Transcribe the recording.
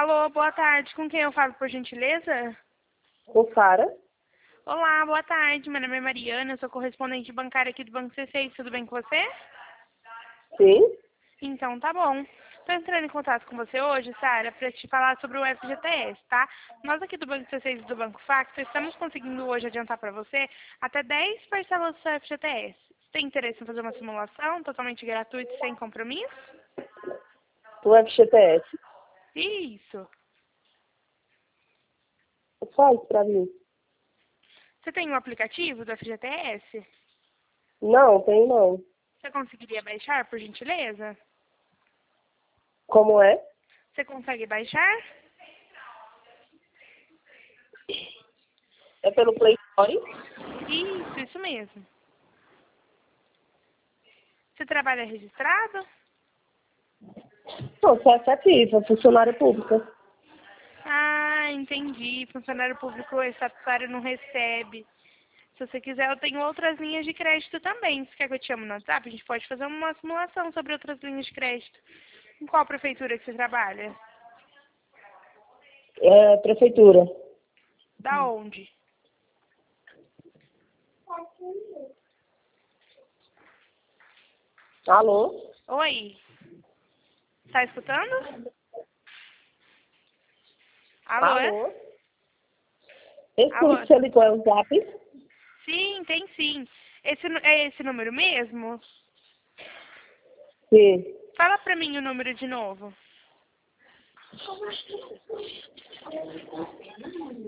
Alô, boa tarde. Com quem eu falo, por gentileza? Com Sara? Olá, boa tarde. Meu nome é Mariana, eu sou correspondente bancária aqui do Banco C6. Tudo bem com você? Sim. Então, tá bom. Estou entrando em contato com você hoje, Sara, para te falar sobre o FGTS, tá? Nós aqui do Banco C6 e do Banco Facto estamos conseguindo hoje adiantar para você até 10 parcelas do seu FGTS. Você tem interesse em fazer uma simulação totalmente gratuita e sem compromisso? O FGTS. Isso. Faz pra mim. Você tem um aplicativo do FGTS? Não, tem não. Você conseguiria baixar, por gentileza? Como é? Você consegue baixar? É pelo Play Store? Isso mesmo. Você trabalha registrado? Não, sou ativa, funcionária pública. Ah, entendi. Funcionário público estatutário não recebe. Se você quiser, eu tenho outras linhas de crédito também. Você quer que eu te chame no WhatsApp? A gente pode fazer uma simulação sobre outras linhas de crédito. Em qual prefeitura que você trabalha? É, prefeitura. Da onde? Alô? Oi? Tá escutando? Alô? Alô? Esse número Alô? que você ligou é o Zap? Sim, tem sim. É esse número mesmo? Sim. Fala pra mim o número de novo.